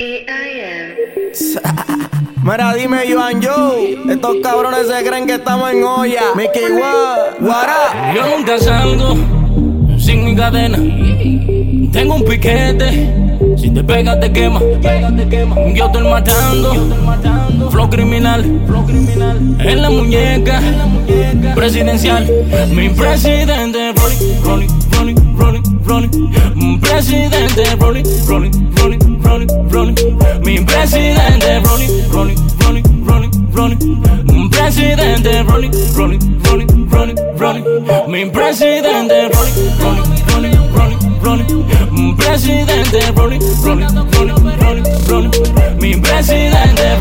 E-I-M. Mira, dime, Joan Joe. Estos cabrones se creen que estamos en olla. Mickey what up? Yo nunca salgo sin mi cadena. Tengo un piquete. Si te pegas te quema. Yo estoy matando. Flow criminal. En la muñeca presidencial. Mi presidente Rolling. Presidente Rolling. Mi presidente Rolling. Presidente Rolling. Mi presidente Rolling. Presidente Rolling. Mi presidente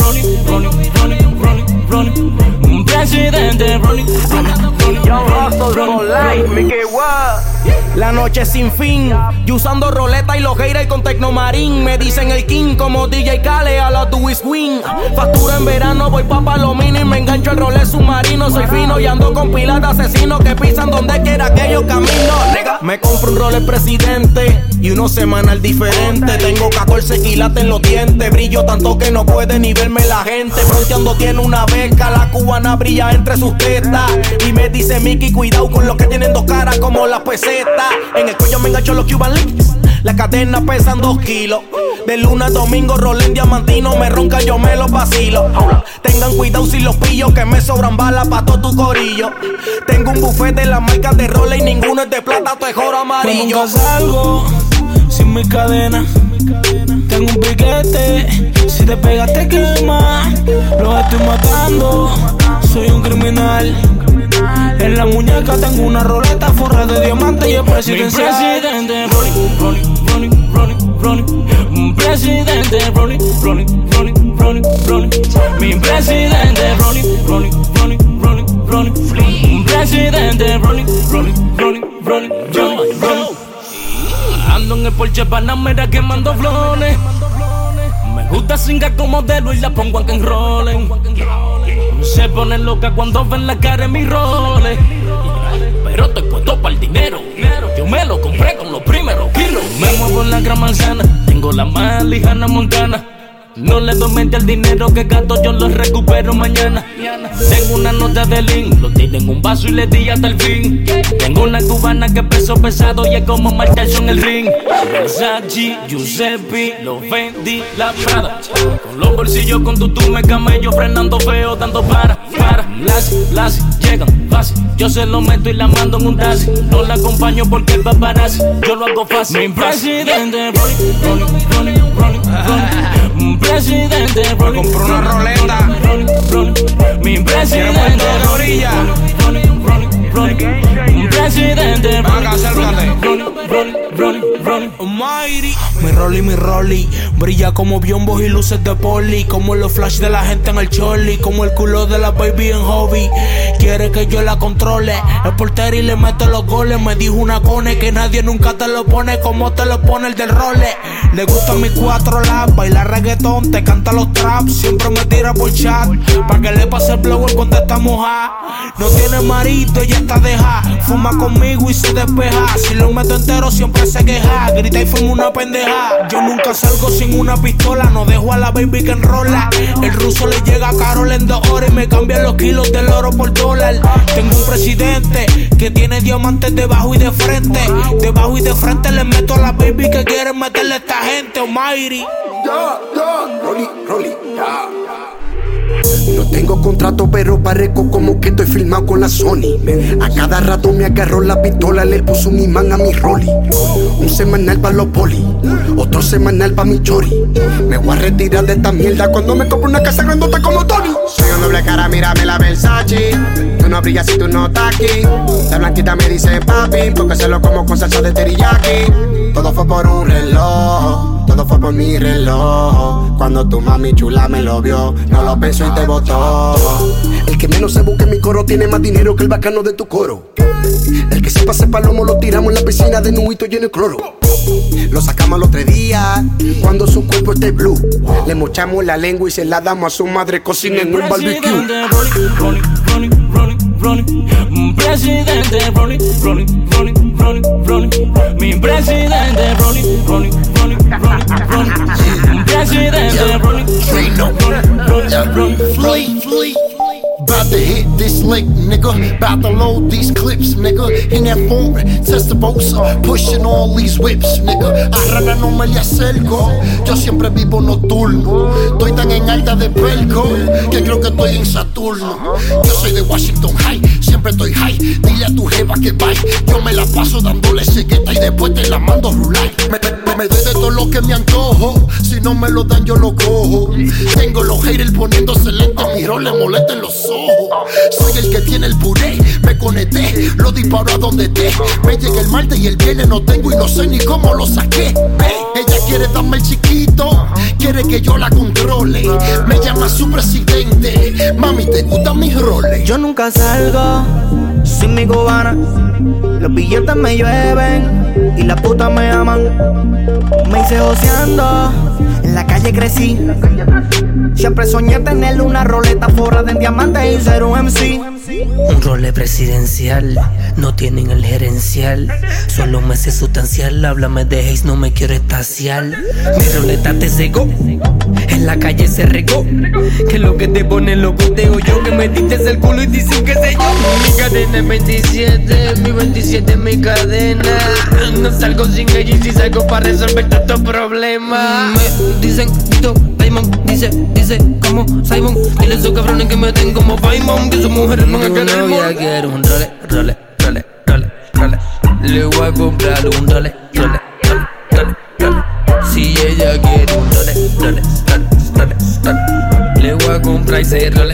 Rolling. Presidente Rolling. Young Hustle for life, Mickey what? La noche sin fin, yo usando roleta y los haters con Tecnomarín. Me dicen el king como DJ Khaled a la Dewey Swing. Factura en verano, voy pa' Palomino y me engancho el rolé submarino. Soy fino y ando con pilas de asesinos que pisan donde quiera que yo camino. Me compro un rolé presidente y uno semanal diferente. Tengo 14 quilates en los dientes, brillo tanto que no puede ni verme la gente. Fronteando tiene una beca, la cubana brilla entre sus tetas. Y me dice Mickey, cuidado con los que tienen dos caras como las pesetas. En el cuello me engancho los Cuban Links. La cadena pesan 2 kilos. De lunes a domingo rolé en diamantino. Me ronca, yo me los vacilo. Tengan cuidado si los pillo, que me sobran balas pa' todo tu corillo. Tengo un buffet de las marcas de roles y ninguno es de plata, todo es oro amarillo. Nunca salgo sin mi cadena. Tengo un piquete. Si te pegas te quema. Los estoy matando. Soy un criminal. En la muñeca tengo una roleta forrada de diamantes y el presidencial. Mi presidente Rolling. Presidente Rolling. Mi presidente Rolling. Presidente Rolling. Yo ando en el Porsche Panamera quemando flores. Me gusta singar como modelo y la pongo a que enrolen. Se ponen loca cuando ven la cara en mis roles. Pero estoy puesto para el dinero. Yo me lo compré con los primeros kilos. Me muevo en la gran manzana. Tengo la más lejana Montana. No le doy mente al dinero que gasto, yo lo recupero mañana. Tengo una nota de lean, lo tiré en un vaso y le di hasta el fin. Tengo una cubana que peso pesado y es como marcharse en el ring. Versace, Giuseppe, lo vendí, la Prada. Con los bolsillos con tutume, camello, frenando feo, dando para. Las llegan fácil, yo se lo meto y la mando en un taxi. No la acompaño porque el paparazzi, yo lo hago fácil. Mi presidente Rolling. Presidente Rolling. Compró una roleta. Mi presidente Presidente Almighty. Mi rolly brilla como biombos y luces de poli. Como los flash de la gente en el chorli. Como el culo de la baby en hobby. Quiere que yo la controle. El portero y le mete los goles. Me dijo una cone que nadie nunca te lo pone como te lo pone el del role. Le gustan mis 4 laps, baila reggaetón, te canta los traps. Siempre me tira por chat, pa' que le pase el blower cuando está moja. No tiene marido, ya está deja. Fuma conmigo y se despeja. Si lo meto entero siempre se queja. Grita y forma una pendeja. Yo nunca salgo sin una pistola. No dejo a la baby que enrola. El ruso le llega a Carol en 2 horas y me cambia los kilos del oro por dólar. Tengo un presidente que tiene diamantes debajo y de frente. Debajo y de frente le meto a la baby que quieren meterle a esta gente. Almighty. Rolly, ya. No tengo contrato, pero parezco como que estoy filmado con la Sony. A cada rato me agarró la pistola, le puso un imán a mi rolly. Un semanal pa' los poli, otro semanal pa' mi chori. Me voy a retirar de esta mierda cuando me compre una casa grandota como Tony. Soy un doble cara, mírame la Versace. Tú no brillas si tú no estás aquí. La blanquita me dice papi, porque se lo como con salsa de teriyaki. Todo fue por un reloj, todo fue por mi reloj. Cuando tu mami chula me lo vio, no lo pensó y te botó. El que menos se busque en mi coro tiene más dinero que el bacano de tu coro. El que se pase palomo lo tiramos en la piscina de nuito lleno de cloro. Lo sacamos al otro día, cuando su cuerpo esté blue. Le mochamos la lengua y se la damos a su madre cocina en un barbecue. Presidente rolling. Mi presidente rolling. Presidente Yeah, flee. About to hit this lick, nigga. About to load these clips, nigga. In that phone, Testabosa, pushing all these whips, nigga. A rana no me le acerco. Yo siempre vivo nocturno. Estoy tan en alta de pelco que creo que estoy en Saturno. Yo soy de Washington High, siempre estoy high. Dile a tu jeva que bye. Yo me la paso dándole cegueta y después te la mando a rular. Me doy de todo lo que me antojo. Si no me lo dan, yo lo cojo. Tengo los haters poniéndose lento. Mi rol le molesta en los ojos. Soy el que tiene el puré. Me conecté, lo disparo a donde esté. Me llega el martes y el viernes no tengo y no sé ni cómo lo saqué. Ella quiere darme el chiquito, quiere que yo la controle. Me llama su presidente. Mami, ¿te gustan mis roles? Yo nunca salgo sin mi cubana. Los billetes me llueven y las putas me aman. Me hice joseando, en la calle crecí. Siempre soñé tener una roleta forrada en diamantes y ser un MC. Un role presidencial, no tienen el gerencial. Solo me sé sustancial, háblame de Haze, no me quiero estacial. Mi roleta te cegó, en la calle se regó. Que lo que te pone loco te yo, que me diste el culo y dicen que sé yo. Mi cadena es 27, mi 27 es mi cadena. No salgo sin ella y si salgo para resolver tantos problemas. Me dicen, Vito, Diamond, dice, como Simon. Dile a esos cabrones que me den como Paimon, que sus mujeres no me queremos. Mi novia quiere un role. Le voy a comprar un role. Si ella quiere un role. Le voy a comprar ese role.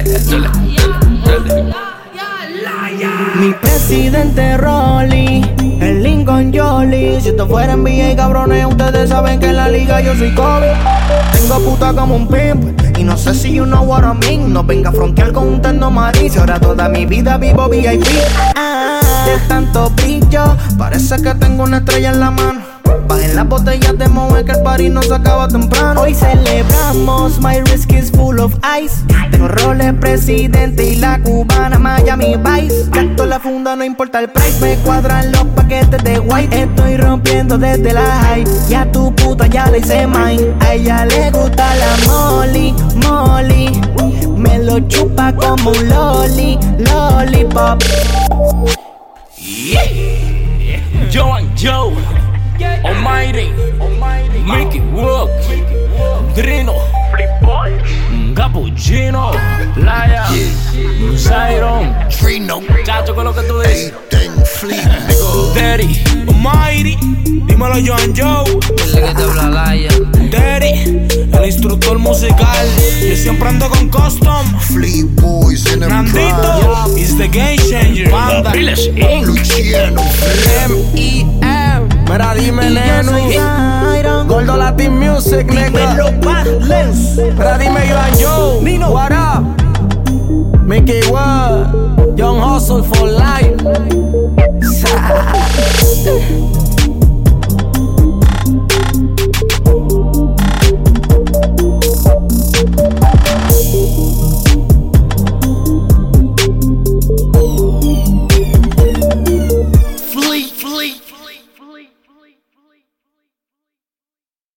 Mi presidente Rolly, el Lincoln Jolie. Si esto fuera NBA, cabrones, ustedes saben que en la liga yo soy Kobe. Tengo puta como un pimp y no sé si you know what I mean. No venga a frontear con un terno maricio. Ahora toda mi vida vivo VIP. De tanto brillo, parece que tengo una estrella en la mano. Bajen las botellas de Moe que el party no se acaba temprano. Hoy celebramos, my wrist is full of ice. Tengo roles presidente y la cubana Miami Vice. Gasto la funda, no importa el price. Me cuadran los paquetes de white. Estoy rompiendo desde la high. Y a tu puta ya le hice mine. A ella le gusta la Molly. Me lo chupa como un lollipop. Joe and Joe, Almighty, Mickey Wook, Drino, Cappuccino, Laya, Zyron, Trino, chacho, con lo que tú dices. Fleet, nigga. Daddy, Almighty, dímelo Joe and Joe. Dile que te habla Laya. Daddy, el instructor musical. Yo siempre ando con custom. Fleet Boys in the Grandito, is the game changer. Panda, Luciano, M.E.M. Mira, dime, neno. Gordo Latin Music, nigga. Mira, dime, Joe and Joe. What up? Mickey, what?